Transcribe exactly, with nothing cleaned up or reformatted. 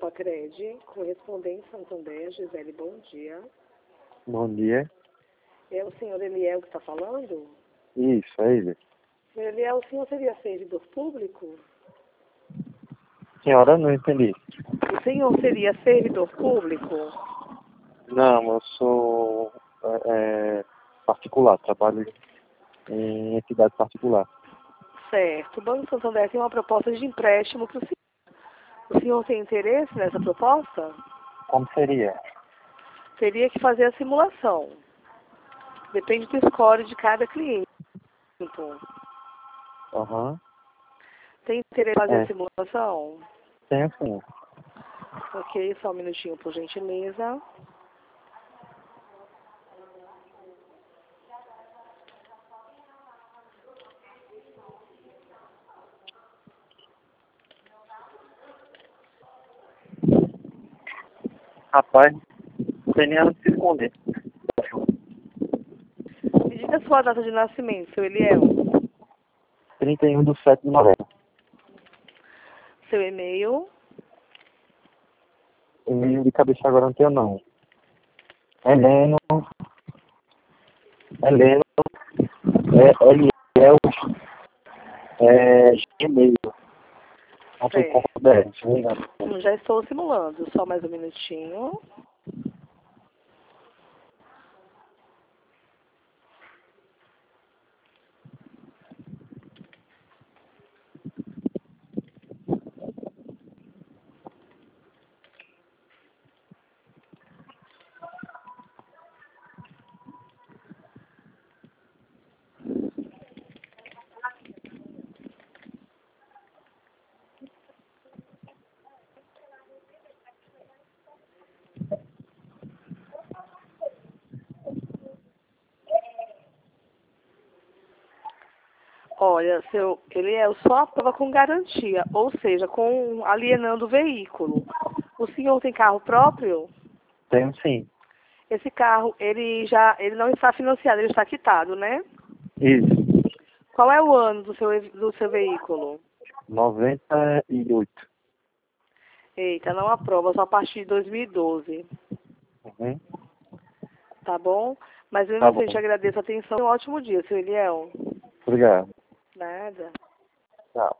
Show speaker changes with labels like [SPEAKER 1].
[SPEAKER 1] Facred, correspondente Santander, Gisele, bom dia.
[SPEAKER 2] Bom dia.
[SPEAKER 1] É o senhor Eliel que está falando?
[SPEAKER 2] Isso, é ele.
[SPEAKER 1] Senhor Eliel, o senhor seria servidor público?
[SPEAKER 2] Senhora, não entendi.
[SPEAKER 1] O senhor seria servidor público?
[SPEAKER 2] Não, eu sou é, é, particular, trabalho em entidade particular.
[SPEAKER 1] Certo. O Banco Santander tem uma proposta de empréstimo que o senhor... O senhor tem interesse nessa proposta?
[SPEAKER 2] Como seria?
[SPEAKER 1] Teria que fazer a simulação. Depende do score de cada cliente.
[SPEAKER 2] Aham. Uhum.
[SPEAKER 1] Tem interesse em fazer
[SPEAKER 2] É.
[SPEAKER 1] a simulação?
[SPEAKER 2] Tem sim.
[SPEAKER 1] Ok, só um minutinho, por gentileza.
[SPEAKER 2] Rapaz, não tem nem onde se esconder.
[SPEAKER 1] Me diga a sua data de nascimento, seu Eliel.
[SPEAKER 2] trinta e um de sete de novembro.
[SPEAKER 1] Seu e-mail.
[SPEAKER 2] E de cabeça agora não tenho não. Heleno. Heleno. É, Eliel. É, Gmail.
[SPEAKER 1] Certo.
[SPEAKER 2] .com.br, se não me engano.
[SPEAKER 1] Hum, Já estou simulando, só mais um minutinho. Olha, seu Eliel, só a prova com garantia, ou seja, com alienando o veículo. O senhor tem carro próprio?
[SPEAKER 2] Tenho sim.
[SPEAKER 1] Esse carro, ele já, ele não está financiado, ele está quitado, né?
[SPEAKER 2] Isso.
[SPEAKER 1] Qual é o ano do seu, do seu veículo?
[SPEAKER 2] noventa e oito.
[SPEAKER 1] Eita, não aprova, só a partir de dois mil e doze.
[SPEAKER 2] Uhum.
[SPEAKER 1] Tá bom? Mas mesmo
[SPEAKER 2] Tá
[SPEAKER 1] assim,
[SPEAKER 2] bom.
[SPEAKER 1] eu te agradeço a atenção. Um ótimo dia, seu Eliel.
[SPEAKER 2] Obrigado.
[SPEAKER 1] Nada.
[SPEAKER 2] Tchau.